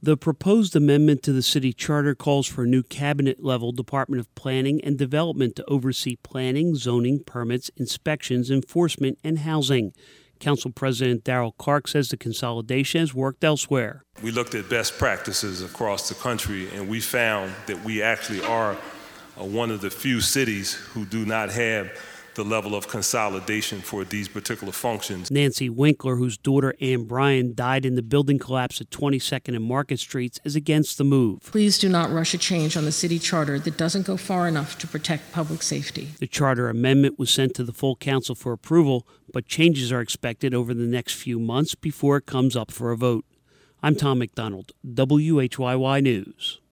The proposed amendment to the city charter calls for a new cabinet-level Department of Planning and Development to oversee planning, zoning, permits, inspections, enforcement, and housing. Council President Darrell Clark says the consolidation has worked elsewhere. We looked at best practices across the country, and we found that we actually are one of the few cities who do not have the level of consolidation for these particular functions. Nancy Winkler, whose daughter Ann Bryan died in the building collapse at 22nd and Market Streets, is against the move. Please do not rush a change on the city charter that doesn't go far enough to protect public safety. The charter amendment was sent to the full council for approval, but changes are expected over the next few months before it comes up for a vote. I'm Tom McDonald, WHYY News.